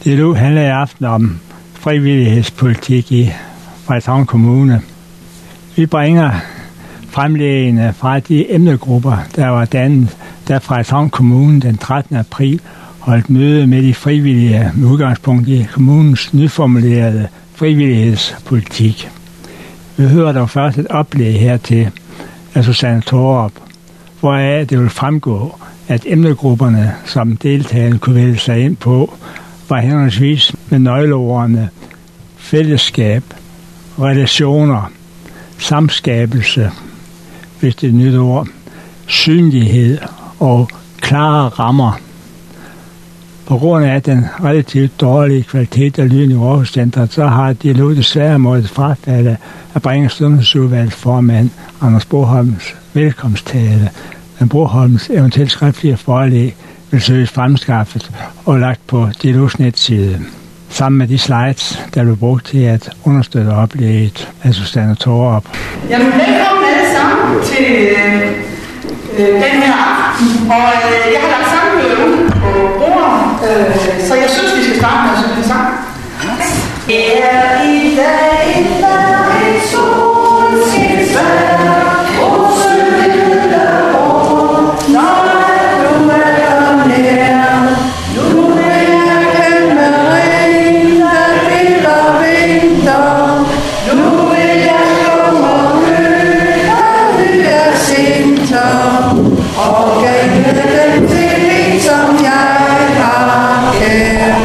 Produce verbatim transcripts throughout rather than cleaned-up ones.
Dialog handler i aften om frivillighedspolitik i Frederikshavn Kommune. Vi bringer fremlæggende fra de emnegrupper, der var dannet, da Frederikshavn Kommune den trettende april holdt møde med de frivillige med udgangspunkt i kommunens nyformulerede frivillighedspolitik. Vi hører dog først et oplæg hertil af Susanne Thorup, hvoraf det vil fremgå, at emnegrupperne, som deltagerne kunne vælge sig ind på, var henholdsvis med nøgleordene fællesskab, relationer, samskabelse, hvis det er et nyt ord, synlighed og klare rammer. På grund af den relativt dårlige kvalitet af lyden i Aarhus Centret, så har Dialog desværre måttet frafalde at bringe Sundhedsudvalgets formand Anders Broholms velkomsttale, men Broholms eventuelt skriftlige forelæg vil søges fremskaffet og lagt på Dialogs netside, sammen med de slides, der blev brugt til at understøtte oplægget af Susanne Thorup. Jamen, velkommen alle sammen til øh, øh, den her aften, og øh, jeg har lagt sangbøger ud på bordet, øh, så jeg synes, vi skal starte med at synge en sang. Er i dag en dag en solskinsvejr, og sølle år, når du er nær. Nu vil jeg kæmpe regn, der bilder vinter. Nu vil jeg komme og høre, det er sinter, og gælde den til en, som jeg har kær.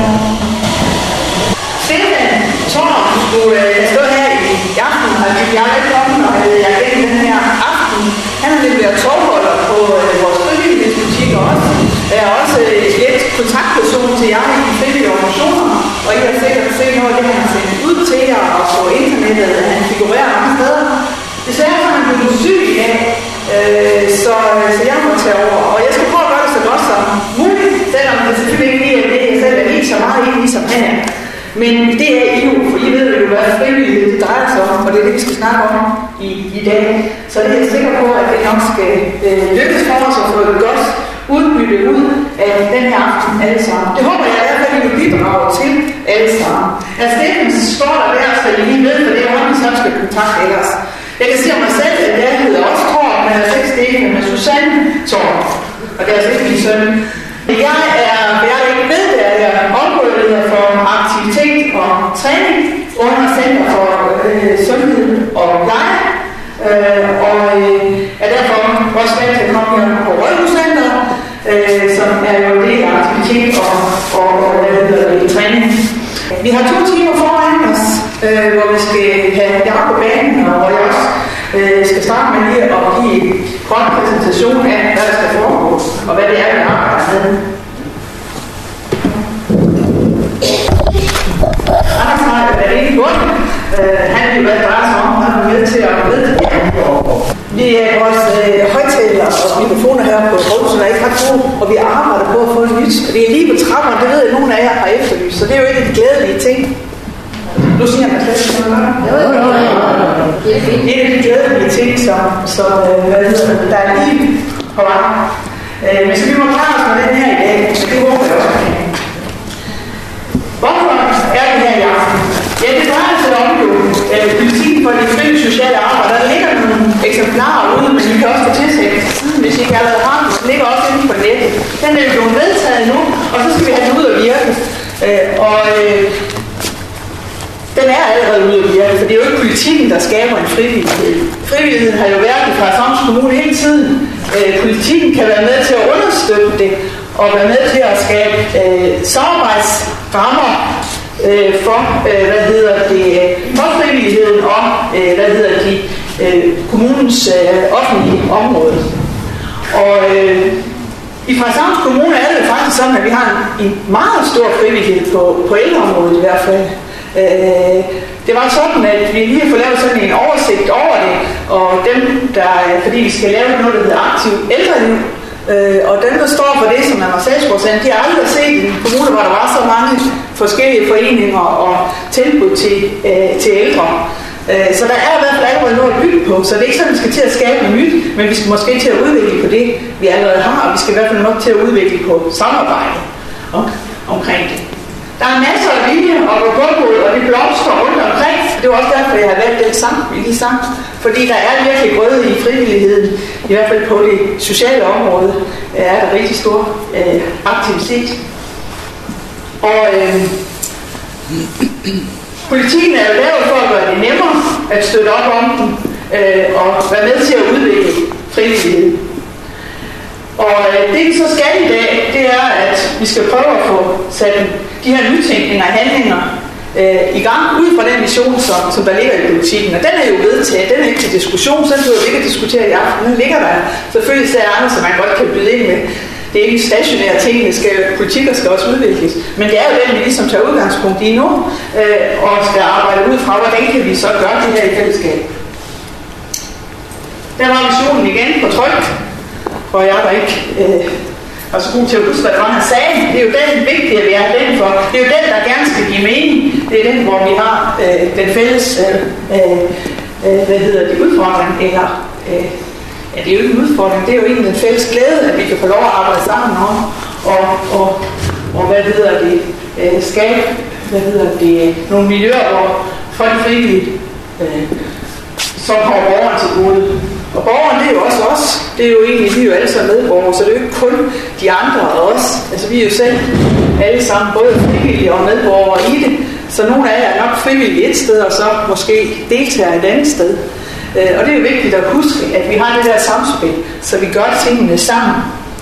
Stefan Thorup skulle stå her i aften, og jeg er velkommen, og jeg er gennem den her aften. Han er lidt tovholder på vores frivillighedsbutik også. Jeg er også et kontaktperson til jer i de frivillige organisationer, og I har sikkert set noget af det, han har sendt ud til jer, og på internettet, han figurerer mange steder. Desværre er han blevet syg i dag, øh, så, så jeg må tage over. Og jeg skal prøve at gøre det så godt som muligt, selvom det selvfølgelig ikke er det, jeg selv er lige så meget enig som han er. Men det er I jo, for I ved jo, hvad frivillighed det drejer sig om, og det er det, vi skal snakke om i, i dag. Så det er jeg sikker på, at det nok skal øh, lykkes for os at få et godt udbytte ud af den her aften alle sammen. Det håber jeg i hvert fald, at I vil bidrage til alle sammen. Altså Stefan står der der, så I lige ved, for det er ham, som skal kontakte ellers. Jeg kan sige om mig selv, at jeg hedder også Thorup, men jeg er ikke Stefan, men Susanne Thorup. Og det er altså ikke min søn. Jeg er, jeg er ikke ved, at jeg er områdeleder for aktivitet og træning under Center for øh, Sundhed og Pleje. Øh, og øh, er derfor også valgt til at komme her på Rådhuscenteret, øh, som er jo det aktivitet og, og, og hvad hedder det, træning. Vi har to timer foran os, øh, hvor vi skal have det op på banen, og hvor jeg også øh, skal starte med lige at give en kort præsentation af, hvad der skal foregå, og hvad det er, vi arbejder med. Anders har været inde i bunden. Uh, han vil være bare som om, han er med til at vide det. Vi er vores øh, højtaler og mikrofoner her på Rådhuset er ikke ret gode, og vi arbejder på at få et nyt. Og det er lige på trapperne, det ved jeg, at nogen af jer har efterlyst, så det er jo ikke et glædelige ting. Nu siger man slet ikke noget. Jo, jo, jo. Det er et glædelige ting, som, som øh, hvad hedder det, der er lige på vej. Øh, men så vi må klare os med den her i dag, så det håber jeg også. Hvorfor er det her i aften? Ja, det drejer sig om jo øh, politikken for de frivillige sociale arbejder. Der ligger nogle eksemplarer ude, men I kan også få tilsætte siden, hvis I ikke allerede har den. Den ligger også inde på nettet. Den er jo vedtaget nu, og så skal vi have den ud at virke. Øh, og øh, den er allerede ude at virke, for det er jo ikke politikken, der skaber en frivillighed. Frivilligheden har jo været i Frederikshavns Kommune hele tiden. Øh, politikken kan være med til at understøtte det, og være med til at skabe øh, samarbejdsrammer øh, for, øh, hvad hedder det, for frivilligheden og, øh, hvad hedder de, øh, kommunens øh, offentlige område. Og øh, i Frederikshavns Kommune er det faktisk sådan, at vi har en, en meget stor frivillighed på, på ældreområdet i hvert fald. Øh, det var sådan, at vi lige har fået lavet sådan en oversigt over det, og dem, der, fordi vi skal lave noget, der hedder aktiv ældreliv, øh, og dem, der står for det, som er seks procent, de har aldrig set en kommune, hvor der var så mange forskellige foreninger og tilbud til, øh, til ældre. Øh, så der er i hvert fald allerede noget at bygge på, så det er ikke sådan, at vi skal til at skabe noget nyt, men vi skal måske til at udvikle på det, vi allerede har, og vi skal i hvert fald nok til at udvikle på samarbejde om, omkring det. Der er en masse vilje og hvor godmod, og det blomstrer rundt omkring. Det var også derfor, jeg har valgt den sang, vi lige sang. Fordi der er virkelig grøde i frivilligheden, i hvert fald på det sociale område, er der rigtig stor øh, aktivitet. Og øh, politikken er jo lavet for at gøre det nemmere at støtte op om den, øh, og være med til at udvikle frivilligheden. Og øh, det vi så skal i dag, det er, at vi skal prøve at få sat de her nytænkninger og handlinger øh, i gang, ud fra den mission, som, som der ligger i politikken. Og den er jo vedtaget, den er ikke til diskussion, så behøver vi ikke at diskutere i aften. Den ligger der selvfølgelig der andre, som man godt kan byde ind med. Det er ikke stationære ting, det skal, politikker skal også udvikles. Men det er jo den, vi ligesom tager udgangspunkt i nu, øh, og skal arbejde ud fra, hvordan kan vi så gøre det her i fællesskab. Der var missionen igen på tryk, og jeg var ikke øh, var så god til at huske, hvad det var, han sagde. Det er jo den vigtige, vi er den for. Det er jo den, der gerne skal give mening. Det er den, hvor vi har øh, den fælles, øh, øh, hvad hedder det, udfordring, eller øh, ja, det er jo ikke en udfordring, det er jo egentlig den fælles glæde, at vi kan få lov at arbejde sammen om, og, og, og hvad hedder det, øh, skabe, hvad hedder det, nogle miljøer, hvor for de frivillige, øh, som kommer borgeren til gode. Og borgeren, det er jo også os. Det er jo egentlig, vi er jo alle sammen medborgere, så det er jo ikke kun de andre og os. Altså vi er jo selv alle sammen både frivillige og medborgere i det. Så nogle af jer er nok frivillige et sted, og så måske deltager et andet sted. Og det er jo vigtigt at huske, at vi har det der samspil, så vi gør tingene sammen.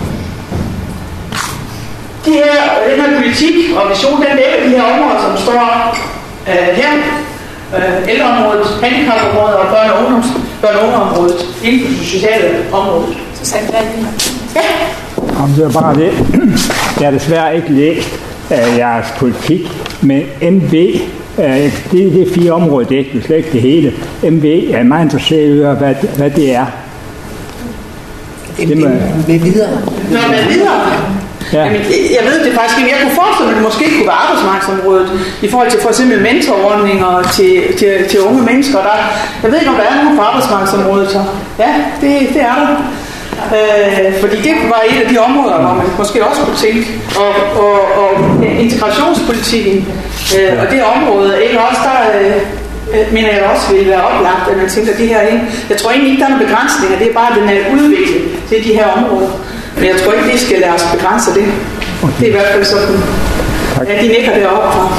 Det her, den her politik og vision, den dækker de her områder, som står øh, her. Øh, ældreområdet, handicapområdet og børne- og ungdoms, børne- og ungdomsområdet inden for det sociale område. Så sagde jeg det. Ja. Om det er bare det. Jeg har desværre ikke læst uh, jeres politik, men M V, uh, det, det er fire områder, det er ikke slet ikke det hele. M V er meget interesseret i, hvad, hvad det er. Det med, med videre. Nå, med videre. Ja. Jamen, jeg ved det faktisk ikke. Jeg kunne forestille mig, at det måske kunne være arbejdsmarkedsområdet i forhold til for eksempel mentorordninger til, til, til unge mennesker. Der, jeg ved ikke, om der er nogen på arbejdsmarkedsområdet. Så ja, det, det er der. Øh, fordi det var et af de områder, hvor man måske også kunne tænke. Og, og, og integrationspolitikken øh, og det område, ikke også der... Øh, mener jeg også vil være oplagt, at man tænker det her ind. Jeg tror egentlig ikke, der er nogle begrænsninger. Det er bare, at den er udviklet til de her områder. Men jeg tror ikke, vi skal lade os begrænse det. Det er i hvert fald sådan. Ja, de nikker deroppe fra.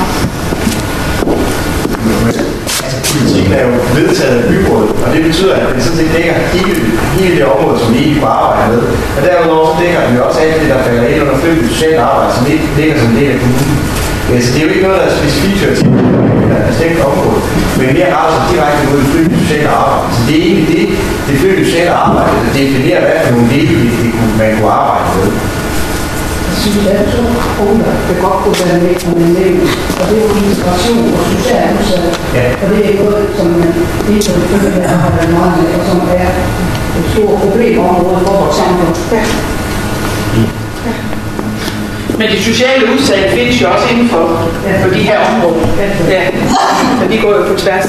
Altså, politikken er jo vedtaget af byrådet, og det betyder, at den sådan set dækker hele, hele det område, som vi ikke får arbejde med. Og derudover så dækker den jo også alt det, der falder ind under frivilligt socialt arbejde, som ikke dækker som del af kommunen. Så det er jo ikke noget, der er specifikt til et bestemt område, men mere retter sig direkte mod det frivillige sociale arbejde. Så det er egentlig det, det frivillige sociale arbejde, der definerer, hvad for nogle dele man kunne arbejde med. Jeg synes, der er to punkter, der godt kunne være med som en del, og det er jo integration og social udsatte. Ja. Og det er noget, som man ikke på det frivillige arbejder meget med, og som er et stort problemområde for vores samfund. Ja. Ja. Men de sociale udsatte findes jo også inden for, ja, for de her områder. Ja, så de går jo på tværs.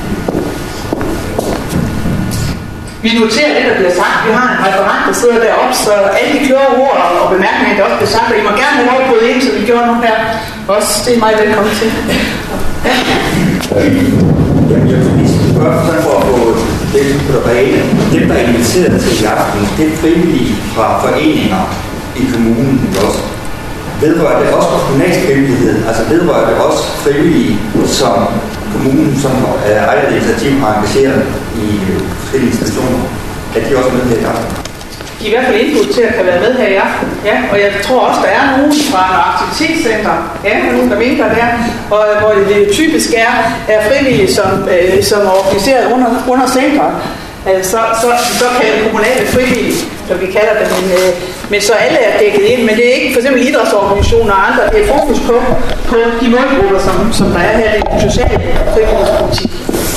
Vi noterer det, der bliver sagt. Vi har en referent, der sidder deroppe, så alle de kloge ord og bemærkninger, der også bliver sagt, og I må gerne have lov at bryde ind, så vi gjorde noget her. Også, det er meget velkommen til. Ja. Jeg vil lige spørge for at få det på det rene. Dem, der er inviteret til i aften, det er frivillige fra foreninger i kommunen også. Vedrører det også på kommunalsk frivillighed, altså vedrører det også frivillige, som kommunen, som er eget initiativ, har engageret i forskellige institutioner, at de også er med her i aften? De er i hvert fald indbudt til at kan være med her i aften, ja, og jeg tror også, der er nogen fra en aktivitetscenter, ja, nogen der vinker der, og hvor det typisk er, er frivillige, som, øh, som er organiseret under, under centret. Altså, så, så, så kalder kommunale frivillige, som vi kalder dem, men, øh, men så alle er dækket ind, men det er ikke for eksempel idrætsorganisationer og andre, det er fokus på, på de målgrupper, som, som der er her i den sociale frivillighedspolitik.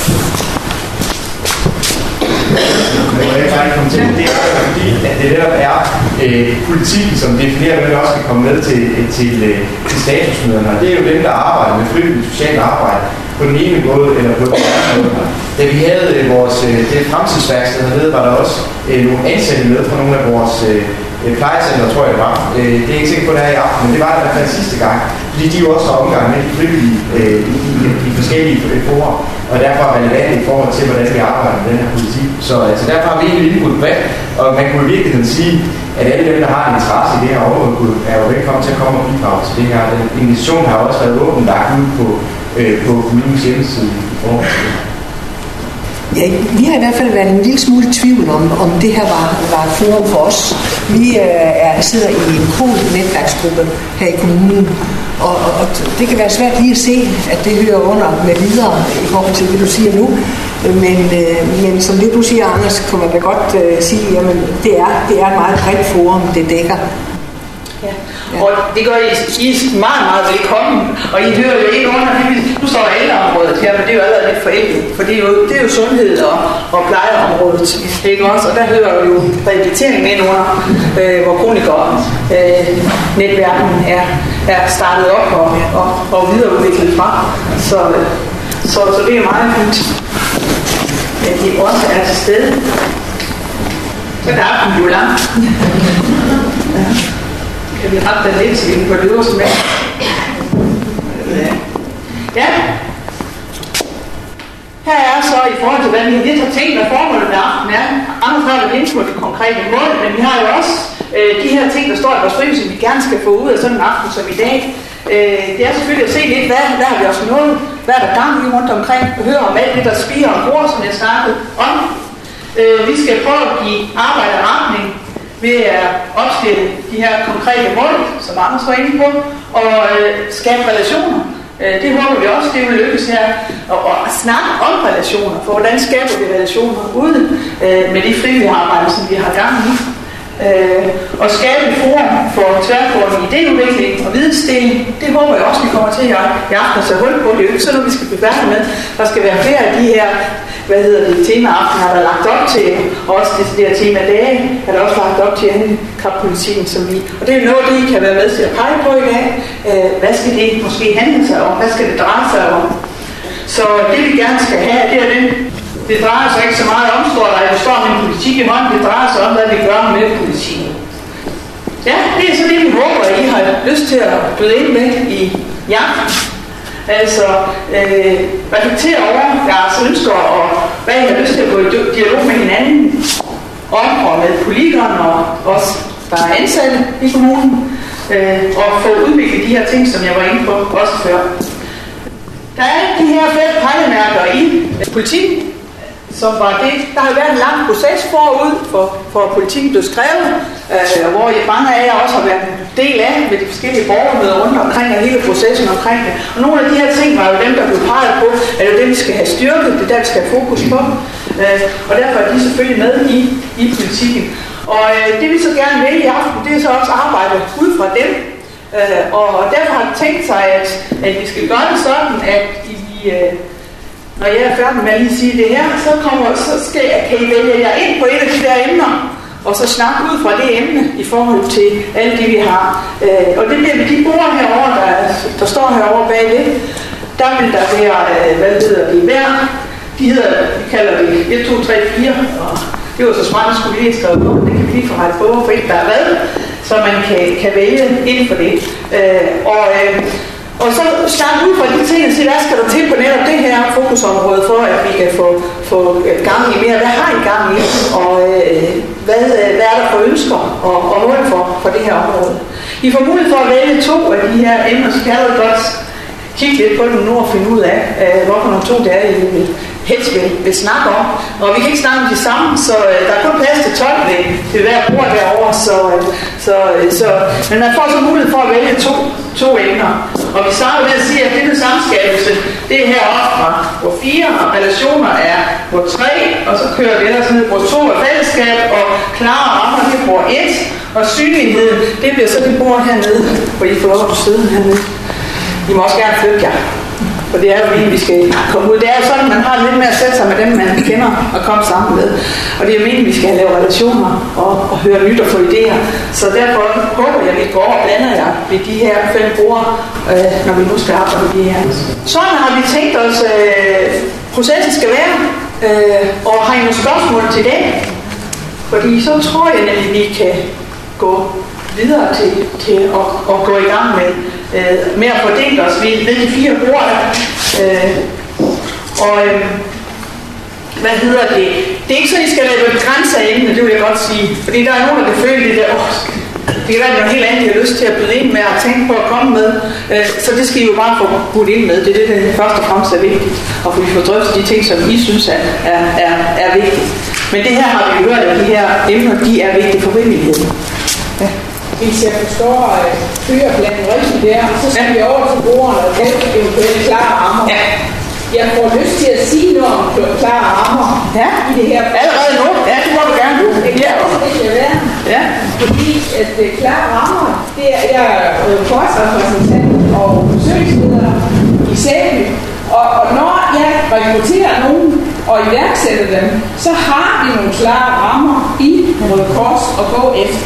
Men jeg kan ikke komme til, det er fordi, at det netop er øh, politikken, som definerer, hvem der også skal komme med til, til, øh, til statusmøderne. Det er jo dem, der arbejder med frivilligt socialt arbejde på den ene måde eller på den anden måde. Da vi havde øh, vores øh, det fremtidsværksted hernede, var der også øh, nogle ansatte med fra nogle af vores øh, øh, plejecenter, tror jeg det var. Øh, det er ikke sikkert på, det her i aften, men det var det i hvert fald sidste gang. Fordi de jo også har omgang med de frivillige øh, i, i, i forskellige forer, og derfor er relevant i forhold til, hvordan vi arbejder med den her politik. Så altså, derfor har vi egentlig indbudt bredt, og man kunne i virkeligheden sige, at alle dem, der har en interesse i det her område, er jo velkommen til at komme og bidrage til det her. Den invitation har også været åbent lagt ud på, øh, på kommunens hjemmeside i forhold til det. Ja, vi har i hvert fald været en lille smule i tvivl om, om det her var, var forum for os. Vi øh, er, sidder i en kode-netværksgruppe her i kommunen, og, og, og det kan være svært lige at se, at det hører under med videre i forhold til det, du siger nu. Men, øh, men som det, du siger, Anders, kan man da godt øh, sige, at det er, det er et meget bredt forum, det dækker. Ja. Og det gør I, I meget, meget velkommen, og I hører jo ikke under, nu står ældreområdet her, men det er jo allerede lidt forældet, for det er jo, det er jo sundhed og, og plejeområdet, ikke også? Og der hører jo rehabilitering ind under, øh, hvor kronikere øh, netværken er, er startet op og, og, og videreudviklet fra. Så, så, så det er meget fint, at de også er til stede. Så der er den jo langt. Ja. Kan vi rette den lidt, så vi kan gå det øverste med? Ja. Her er så i forhold til, hvad vi lidt har tænkt, hvad formålet med aftenen er. Andre har været inde på det konkrete mål, men vi har jo også øh, de her ting, der står i vores skrivelse, som vi gerne skal få ud af sådan en aften som i dag. Øh, det er selvfølgelig at se lidt, hvad, hvad har vi også nået, hvad er der gang i rundt omkring, og høre om alt det, der spiger og gror, som jeg snakkede om. Øh, vi skal prøve at give arbejde og retning ved at opstille de her konkrete mål, som Anders var inde på, og øh, skabe relationer. Øh, det håber vi også, det vil lykkes her, og, og snakke om relationer, for hvordan skaber vi relationer ude øh, med de frivillige arbejder, som vi har gang i. Øh, og skabe et forum for tværgående idéudvikling og vidensdeling, det håber jeg også, vi kommer til at i aften så hul på. Det er jo ikke sådan noget, vi skal beværke med. Der skal være flere af de her, hvad hedder det, temaaftener, der er lagt op til, og også det der temadage, er der også lagt op til handicappolitikken, som vi, og det er noget, det I kan være med til at pege på i dag. Øh, hvad skal det måske handle sig om? Hvad skal det dreje sig om? Så det vi gerne skal have, det er den. Det drejer sig ikke så meget om, står der, at jeg står med en politik i hånden. Det drejer sig om, hvad vi gør med politikken. Ja, det er så det, vi håber, at I har lyst til at byde ind med i aften. Altså, øh, reflektere over jeres ønsker, og hvad I har lyst til at gå i dialog med hinanden om, og med politikerne, og os, der er ansatte i kommunen, øh, og få udviklet de her ting, som jeg var inde på også før. Der er de her fem pejlemærker i politikken, som var det. Der har været en lang proces forud for, for politikken blev skrevet, øh, hvor mange af jer også har været en del af med de forskellige borgermøder rundt omkring, og hele processen omkring det. Og nogle af de her ting var jo dem, der blev peget på, at det er det, vi skal have styrket, det er der, vi skal have fokus på. Øh, og derfor er de selvfølgelig med i, i politikken. Og øh, det vi så gerne vil i aften, det er så også arbejde ud fra dem. Øh, og derfor har de tænkt sig, at, at vi skal gøre det sådan, at I... Øh, når jeg er færdig med at lige sige det her, så, kommer, så skal jeg, kan I vælge jer ind på et af de der emner, og så snakke ud fra det emne i forhold til alle de, vi har. Øh, og det bliver med de bord herovre, der, der står herovre bagved. Der vil der være, øh, hvad hedder det, hver. De hedder, vi kalder det et, to, tre, fire, og det var så smart, at skulle vi lige skrive på. Det kan vi lige få rettet på, for ikke der er hvad, så man kan, kan vælge ind for det. Øh, og... Øh, Og så starte ud fra de ting og sige, hvad skal der til på netop det her fokusområde, for at vi kan få, få gang i mere. Hvad har I gang i? Og øh, hvad, hvad er der for ønsker og, og mål for, for det her område? I får mulighed for at vælge to af de her emner, så kan jeg godt kigge lidt på dem nu og finde ud af, øh, hvorfor nogle to det er, I vil helst vil, vil snakke om. Og vi kan ikke snakke om de samme, så øh, der er kun plads til tolv ved, ved hver bord derovre. Så, øh, så, øh, så, men man får så mulighed for at vælge to, to emner. Og vi starter med at sige, at det med samskabelse, det er heroppe fra hvor fire, og relationer er hvor tre, og så kører vi ellers ned hvor to er fællesskab, og klare rammer, det er hvor et, og synlighed, det bliver så det bord hernede, hvor I får lov at sidde hernede. I må også gerne flytte jer. For det er jo meningen, vi skal komme ud. Det er jo sådan, at man har lidt mere at sætte sig med dem, man kender og komme sammen med. Og det er meningen, vi skal have lavet relationer og, og høre nyt og få idéer. Så derfor håber jeg, at vi går og blander jer ved de her fem bord, øh, når vi nu skal arbejde med de her. Sådan har vi tænkt os, øh, processen skal være. Øh, og har I nogle spørgsmål til det? Fordi så tror jeg, at vi kan gå videre til, til at, at gå i gang med, øh, med at fordele os ved, ved de fire bord. Øh, og øh, hvad hedder det? Det er ikke så, I skal lade et grænse af emnet, det vil jeg godt sige. Fordi der er nogen, der kan føle det der, åh, det kan være noget helt andet, de har lyst til at byde ind med og tænke på at komme med. Øh, så det skal I jo bare få budt ind med. Det er det, der først og fremmest er vigtigt. Og for vi får drøftet de ting, som I synes er, er, er, er vigtigt. Men det her har vi jo hørt, at de her emner, de er vigtige for frivilligheden. Ja. Hvis jeg forstår fyreplanen rigtigt der, så skal ja. vi over til brugerne og det eventuelt klare rammer. Ja. Jeg får lyst til at sige noget om klare rammer ja. i det her. Allerede nu? Ja, det må du gerne. Det kan også ikke være. Ja. Fordi at uh, klare rammer, det er, jeg er forsvarsrepræsentant og besøgsleder i Sæby. Og, og når jeg rekrutterer nogen og iværksætter dem, så har vi nogle klare rammer i Røde Kors at gå efter.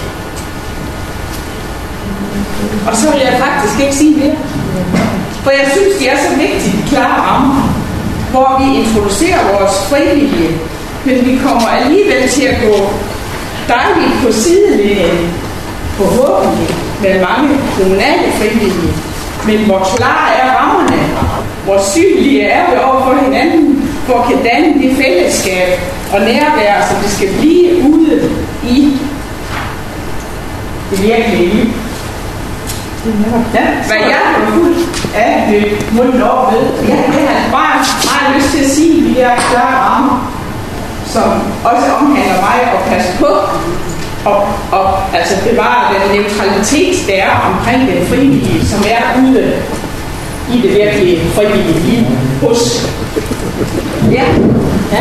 Og så vil jeg faktisk ikke sige mere. For jeg synes, det er så vigtigt, klare rammer, hvor vi introducerer vores frivillige, men vi kommer alligevel til at gå dejligt på sidelinjen, forhåbentlig med mange kommunale frivillige. Men hvor klare er rammerne, hvor synlige er vi over for hinanden, hvor kan danne det fællesskab og nærvær, som det skal blive ude i det virkelige liv. Ja, hvad jeg har fuldt af det munden op med. Jeg, jeg har bare meget lyst til at sige, at vi er klare rammer, som også omhandler mig at passe på og, og altså bevare den neutralitet, der er omkring den frivillige, som er ude i det virkelige frivillige liv hos. Ja, ja.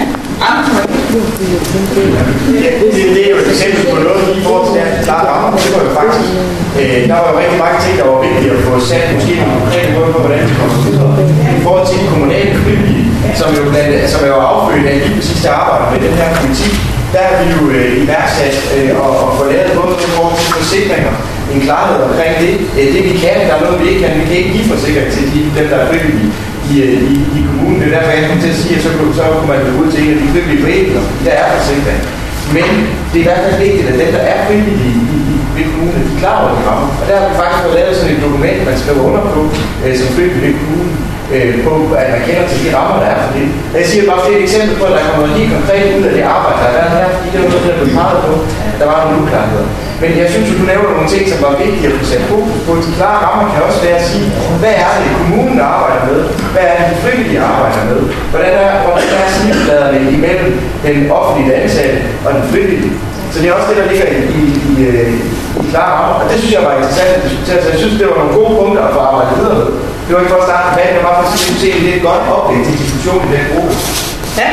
Det, det, det er jo et eksempel på noget i forhold til at klare rammer. Det var jo faktisk, øh, der var jo rigtig mange ting, der var vigtige at få sat måske nogle konkrete måder på, hvordan det kommer videre. I forhold til de kommunale frivillige, som jo, blandt, som er jo affødt af lige præcis det arbejde med den her politik, der har vi jo øh, iværksat øh, og, og få lavet både i forhold til forsikringer, en klarhed omkring det. Øh, det vi kan, der er noget vi ikke kan, vi kan ikke give forsikring til de, dem, der er frivillige i, i, i kommunen. Det er derfor, jeg kom til at sige, at så, så kunne man gå ud til en af de frivillige foreninger, der er forsikring. Men det er i hvert fald vigtigt, at dem, der er frivillige i, i, ved kommunen, de klarer over de rammer. Og der har vi faktisk fået lavet sådan et dokument, man skriver under på, øh, som frivillig ved kommunen, øh, på at man kender til de rammer, der er for det. Og jeg siger bare flere eksempel på, at der kommer noget helt konkret ud af det arbejde, der har været her, fordi det var noget, der blev peget på, at der var nogle uklarheder. Men jeg synes, at du nævner nogle ting, som var vigtige at få sat fokus på. De klare rammer kan også være at sige, hvad er det, kommunen arbejder med? Hvad er det, de frivillige arbejder med? Hvordan er, hvordan er snitfladerne imellem den offentlige ansatte og den frivillige? Så det er også det, der ligger i, i, i, i klare rammer. Og det synes jeg var interessant at diskutere. Så jeg synes, det var nogle gode punkter at få arbejdet videre med. Det var ikke for at starte debatten, det var bare for at sige, at det er et godt oplæg til diskussion i den gruppe. Ja.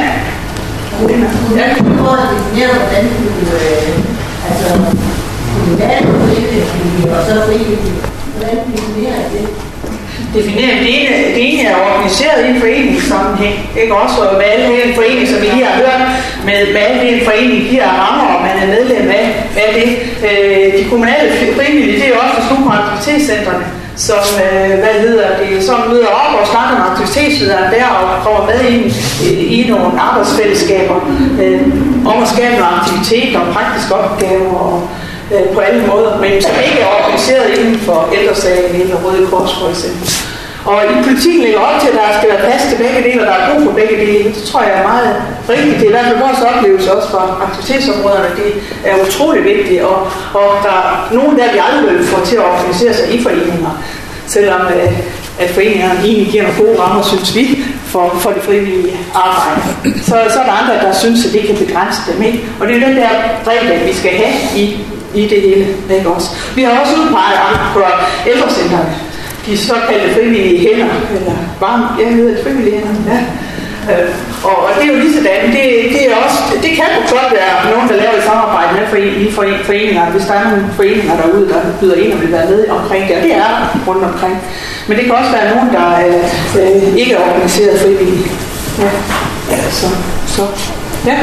Jeg kan prøve at definere, hvordan du, øh, altså, kommunale frivillige og så frivillige. Hvordan definerer det? Definerer det ene, det ene er organiseret i en foreningssammenhæng, ikke også? Og med alle en forening, som vi lige har hørt, med, med alle en forening giver rammer, og man er medlem af, af det. Øh, de kommunale frivillige, det er jo også nogle på aktivitetscentrene, som, øh, hvad hedder det, som møder op og snakker med aktivitetslederen der, og kommer med ind i, i nogle arbejdsfællesskaber, øh, om at skabe nogle aktiviteter og praktiske opgaver, og på alle måder, men som ikke er organiseret inden for ældresagen eller Røde Kors for eksempel. Og i politikken ligger op til, at der skal være plads til begge dele, og der er brug for begge dele. Det tror jeg er meget rigtigt. Det er i hvert fald vores oplevelse også fra aktivitetsområderne. Det er utrolig vigtigt, og, og der er nogen der, vi aldrig vil få til at organisere sig i foreninger, selvom at foreningerne egentlig giver nogle gode rammer, synes vi, for, for det frivillige arbejde. Så, så er der andre, der synes, at det kan begrænse dem, ikke? Og det er den der regel, vi skal have i i det hele, ikke også? Vi har også udpeget på ældrecentrene, de såkaldte frivillige hænder, eller varme, jeg hedder det frivillige hænder, ja. Øh, og, og det er jo lige sådan, det, det, er også, det kan jo godt være nogen, der laver et samarbejde med foreninger, hvis der er nogle foreninger derude, der byder ind og vil være med omkring det, og det er rundt omkring. Men det kan også være nogen, der øh, ikke er organiseret frivillige. Ja, ja så, så, ja.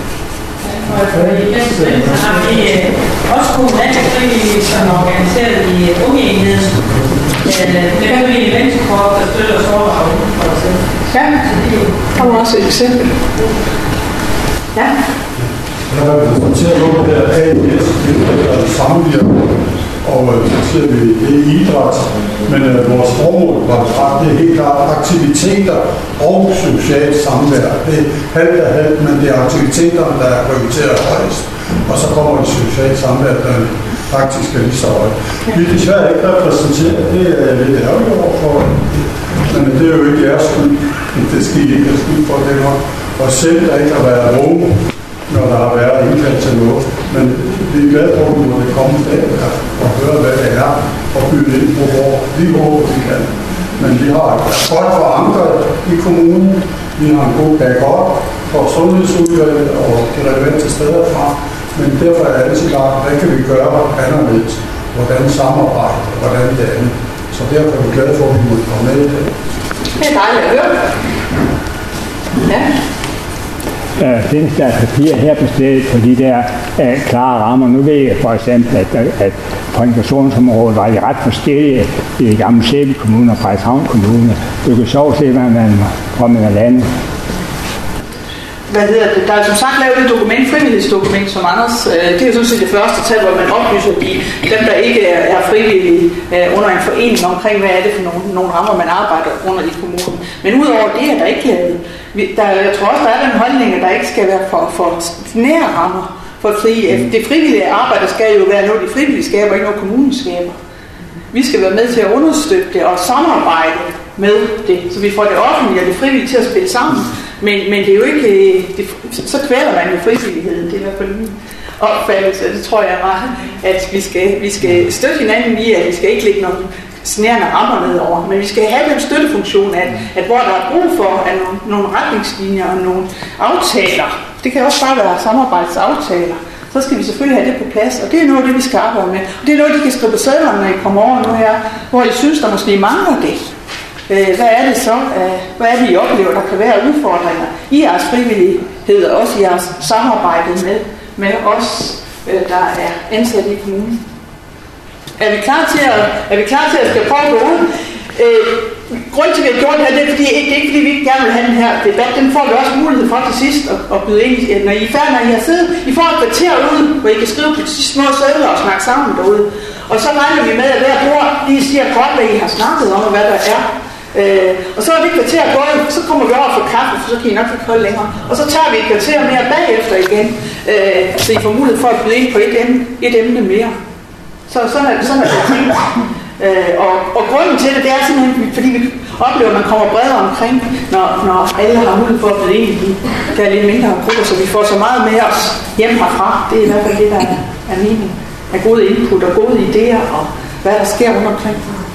Og i Venstre har vi også kommunale frivillige, som er organiseret i ungeenheden. Det kan vi i Venstrekort, der støtter sårbare unge, for eksempel. Ja, det var også et eksempel. Ja. Der har vi præsenteret noget der A I S, det samvirke, og så siger vi, det er idræt, men øh, vores formål var det er helt klart aktiviteter og socialt samvær. Det er halvt og halvt, men det er aktiviteterne, der er prioriteret højst, og så kommer det socialt samvær, der faktisk er lige så højt. Vi er desværre ikke repræsenteret, det er lidt ærgerligt overfor, men det er jo ikke jeres skyld, det skal I ikke have skyld for det her. Og selv der ikke har været nogen, når der har været indkaldt til noget. Men vi er glade for, at vi måtte komme i dag og høre, hvad det er, og byde ind på, hvor vi håber, vi kan. Men vi har godt forankret i kommunen. Vi har en god dag godt for sundhedsudvalget og de relevante steder fra. Men derfor er det altid klart, hvad kan vi gøre anderledes? Hvordan samarbejde? Hvordan det andet? Så derfor er vi glade for, at vi måtte komme med i det. Det er dejligt at høre. Ja. Uh, findes der papir her på stedet på de der uh, klare rammer. Nu ved jeg for eksempel, at, at præsentationsområdet var de ret forskellige i Gammel Sæby Kommune og Frederikshavn Kommune. Du kan sjovt se, hvad man hvor man er landet. Hvad hedder det? Der er som sagt lavet et dokument, frivillighedsdokument, som Anders, øh, det er sådan set det første tal, hvor man oplyser de, dem, der ikke er, er frivillige øh, under en forening omkring, hvad er det for nogle, nogle rammer, man arbejder under i kommunen. Men udover det, er der ikke, der, jeg tror også, der er den holdning, at der ikke skal være for, for nære rammer for fri. Det frivillige arbejde skal jo være noget, de frivillige skaber, ikke noget kommunen skaber. Vi skal være med til at understøtte det og samarbejde med det, så vi får det offentlige og det frivillige til at spille sammen. Men, men det er jo ikke, det, så kvæler man jo frivilligheden, det er i hvert fald min opfattelse, det tror jeg bare, at vi skal, vi skal støtte hinanden i, at vi skal ikke lægge nogle snærende rammer nedover, men vi skal have den støttefunktion, at, at hvor der er brug for at nogle, nogle retningslinjer og nogle aftaler, det kan også bare være samarbejdsaftaler, så skal vi selvfølgelig have det på plads, og det er noget af det, vi skal arbejde med. Og det er noget, de kan skrive på sædlerne, når I kommer over nu her, hvor I synes, der måske mangler det. Hvad er det så? Hvad er det, I oplever, der kan være udfordringer i jeres frivillighed, og også i jeres samarbejde med, med os, der er ansat i kommunen? Er vi klar til at, er vi klar til at skal prøve at gå ud? Øh, grunden til, at vi har gjort det her, det er, fordi, det er ikke, fordi vi ikke gerne vil have den her debat. Den får vi også mulighed for til sidst at, at byde ind. Når I er færdige, når I har siddet, I får et kvarter ud, hvor I kan skrive på de små sædler og snakke sammen derude. Og så regner vi med, at hver bord lige siger godt, hvad I har snakket om, og hvad der er. Øh, og så er det kvarter gået, så kommer vi over for kaffe, for så kan I nok ikke holde længere. Og så tager vi et kvarter mere bagefter igen, øh, så I får mulighed for at byde ind på et emne, et emne mere. Så sådan er det, sådan er det tænkt. Øh, og, og grunden til det, det er simpelthen, fordi vi oplever, at man kommer bredere omkring, når, når alle har mulighed for at byde ind i de der lidt mindre grupper, så vi får så meget med os hjem herfra. Det er i hvert fald det, der er, er meningen af gode input og gode idéer, og hvad der sker rundt omkring.